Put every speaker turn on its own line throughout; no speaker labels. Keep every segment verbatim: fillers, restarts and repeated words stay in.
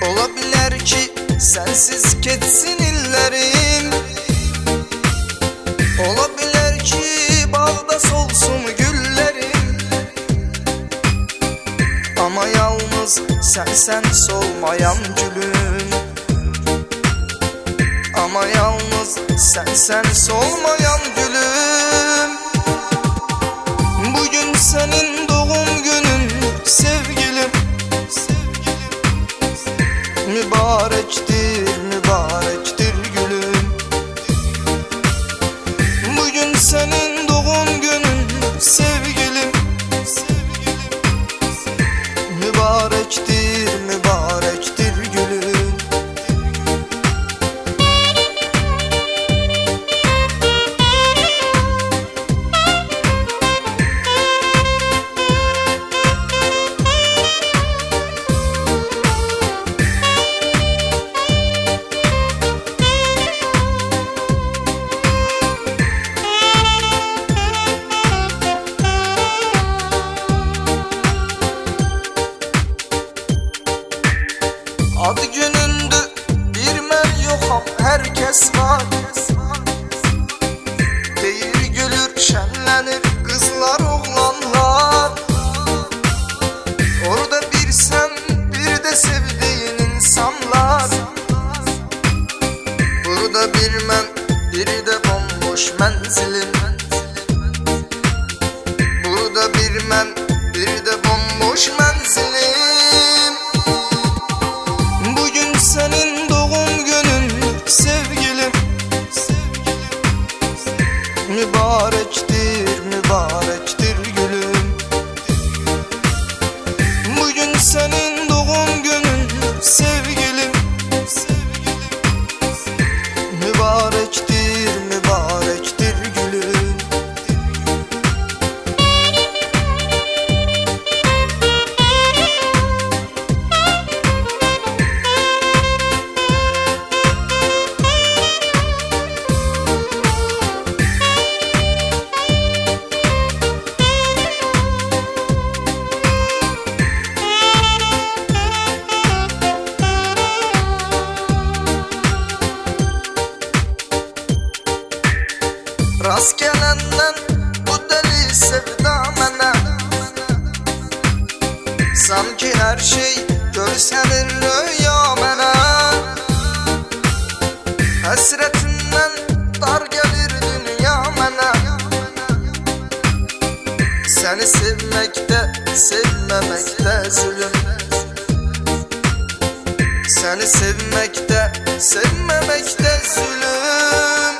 Ola bilər ki sensiz ketsin illerim, ola bilər ki bağda solsun güllerim. Ama yalnız sen sen solmayan gülüm, ama yalnız sen sen solmayan gülüm. Bugün senin doğum günün sevgilim, mübarektir, mübarektir gülüm. Bugün senin doğum günün sevgilim, mübarektir, mübarektir gülüm. Adı günündü bir mən yoxam, herkes var. Deyir gülür, şənlənir kızlar, oğlanlar. Orada bir sen, bir de sevdiğin insanlar. Burada bir mən, biri de bomboş menzilim. Burada bir mən, biri de bomboş menzilim. Senin doğum günün sevgilim, mübarektir, mübarektir gülüm. Bugün senin doğum günün sevgilim, mübarektir, mübarektir gülüm. Rast gelenden bu deli sevda mənə, sanki her şey görsənir rüya mənə. Həsretindən dar gelir dünya mənə. Seni sevməkdə, sevməməkdə zulüm. Seni sevməkdə, sevməməkdə zulüm.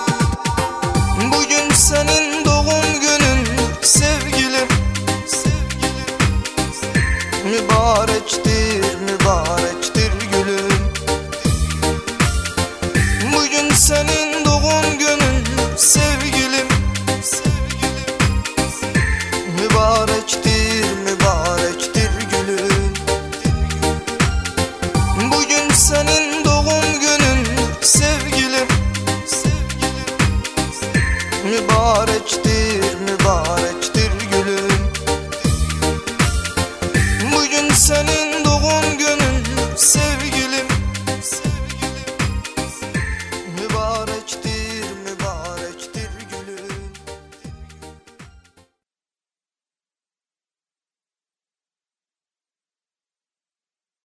Bugün senin doğum günün sevgilim, mübarektir.